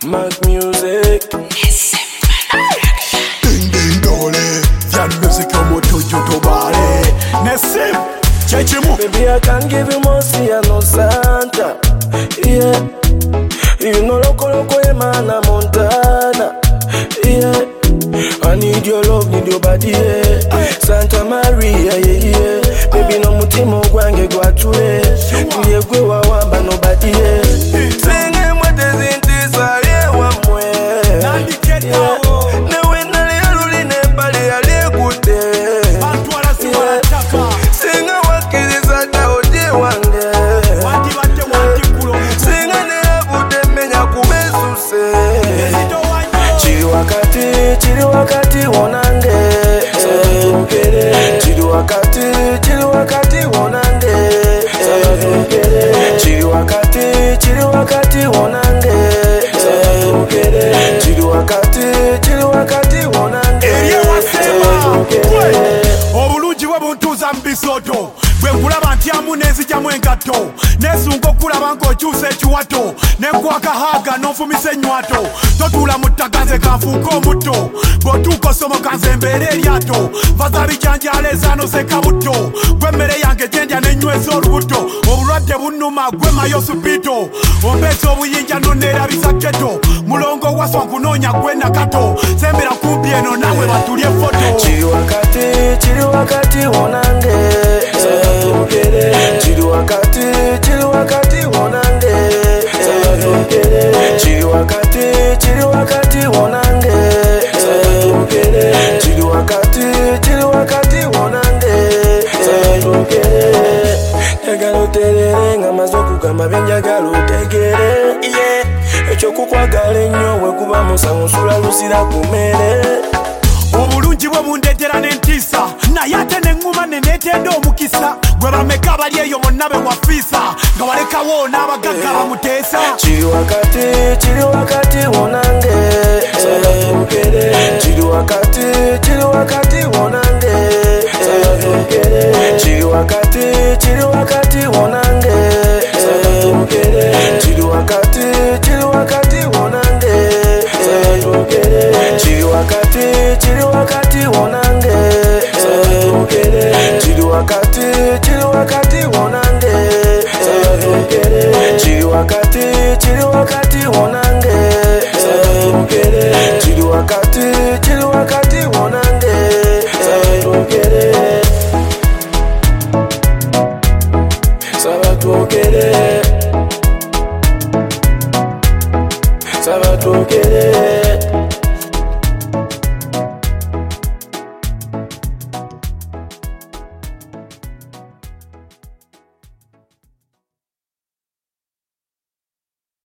Mac music. Ding ding dole, Jan music como to bale. Nesim, chechimu. Baby, I can't give you more, see I know Santa. Yeah, you know loco Emana Montana. Yeah, I need your love, need your body. Yeah. Santa Maria, yeah. Baby, no mutimo gwange gwatule. Ndiye gwe wawamba nobody. Yeah. Singing what is in this area, one way. Nandi get now. Chiri wakati wonange Chiri wakati wonange Chiri wakati wonange Chiri wakati wonange Eriye wasema obulungi bwe buntuuza mu bisoto bwe nkulaba nti amunezi jamu engatto nesunga okulaba ng'okyusa ekiwato nenkwaka haga n'onfumisa ennywato totuula mu ttaka nze kanfuuka omutto bw'otuuka osomoka nze mbeera eryato nvaza bijanjala ezaanose butto gwe emmere yange gyendya n'enyweza olubuto obulwadde bunnuma gwe mayo supito ombeesa obuyinja nonneerabisa keto mulongo waswa nkunoonya gwe nakato sembera kumpi eno nawe batulye foto Chiri wakati wonange Chiri wakati wonange Chiri wakati wonange Chiri wakati wonange Njagala oterere nga maze okugamba bye njagala otegere Ekyo kukwagala ennyo bwe kuba musango nsula lusira ku mmere obulungi bwe bundeetera n'entiisa naye ate neŋŋuma ne neetenda omukisa gwe bameka bali eyo bonna be wafiisa nga walekawo n'abagagga bamuteesa Chiri wakati wonange Chiri wakati wonange Chiri wakati wonange Chiri wakati wonange Chiri wakati wonange Chiri wakati wonange Chiri wakati wonange Chiri wakati wonange Sabatwogere